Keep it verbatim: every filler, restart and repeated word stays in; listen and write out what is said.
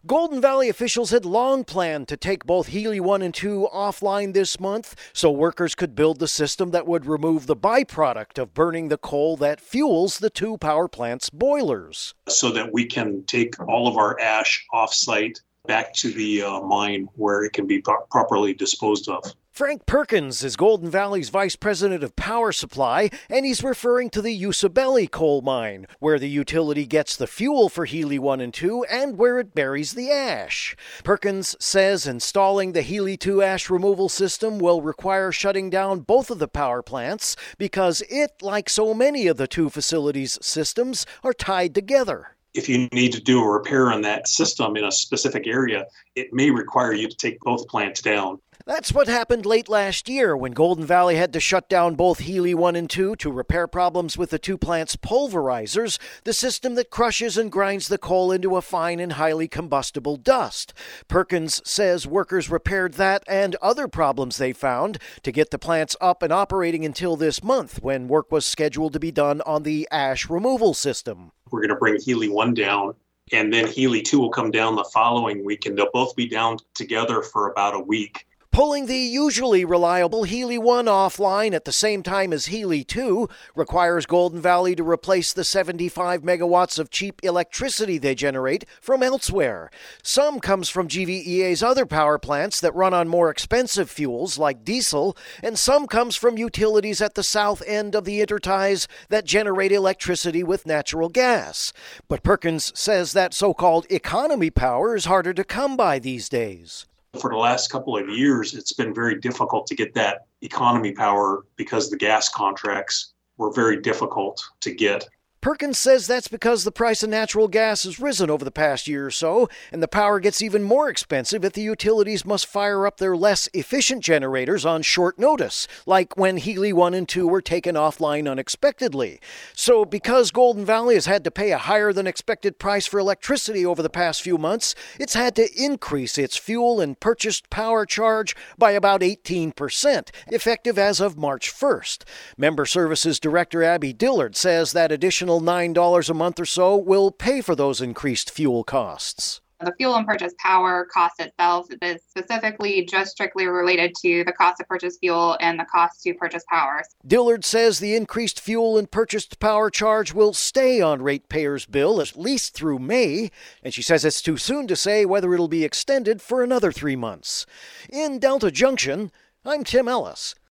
Golden Valley officials had long planned to take both Healy one and two offline this month so workers could build the system that would remove the byproduct of burning the coal that fuels the two power plant's boilers. So that we can take all of our ash off-site back to the uh, mine where it can be pro- properly disposed of. Frank Perkins is Golden Valley's Vice President of Power Supply, and he's referring to the Usabelli coal mine, where the utility gets the fuel for Healy one and two and where it buries the ash. Perkins says installing the Healy two ash removal system will require shutting down both of the power plants because it, like so many of the two facilities' systems, are tied together. If you need to do a repair on that system in a specific area, it may require you to take both plants down. That's what happened late last year when Golden Valley had to shut down both Healy one and two to repair problems with the two plants' pulverizers, the system that crushes and grinds the coal into a fine and highly combustible dust. Perkins says workers repaired that and other problems they found to get the plants up and operating until this month when work was scheduled to be done on the ash removal system. We're going to bring Healy one down, and then Healy two will come down the following week, and they'll both be down together for about a week. Pulling the usually reliable Healy one offline at the same time as Healy two requires Golden Valley to replace the seventy-five megawatts of cheap electricity they generate from elsewhere. Some comes from G V E A's other power plants that run on more expensive fuels like diesel, and some comes from utilities at the south end of the interties that generate electricity with natural gas. But Perkins says that so-called economy power is harder to come by these days. For the last couple of years, it's been very difficult to get that economy power because the gas contracts were very difficult to get. Perkins says that's because the price of natural gas has risen over the past year or so, and the power gets even more expensive if the utilities must fire up their less efficient generators on short notice, like when Healy one and two were taken offline unexpectedly. So because Golden Valley has had to pay a higher than expected price for electricity over the past few months, it's had to increase its fuel and purchased power charge by about eighteen percent, effective as of March first. Member Services Director Abby Dillard says that additional nine dollars a month or so will pay for those increased fuel costs. The fuel and purchase power cost itself is specifically just strictly related to the cost of purchase fuel and the cost to purchase power. Dillard says the increased fuel and purchased power charge will stay on ratepayers' bill at least through May, and she says it's too soon to say whether it'll be extended for another three months. In Delta Junction, I'm Tim Ellis.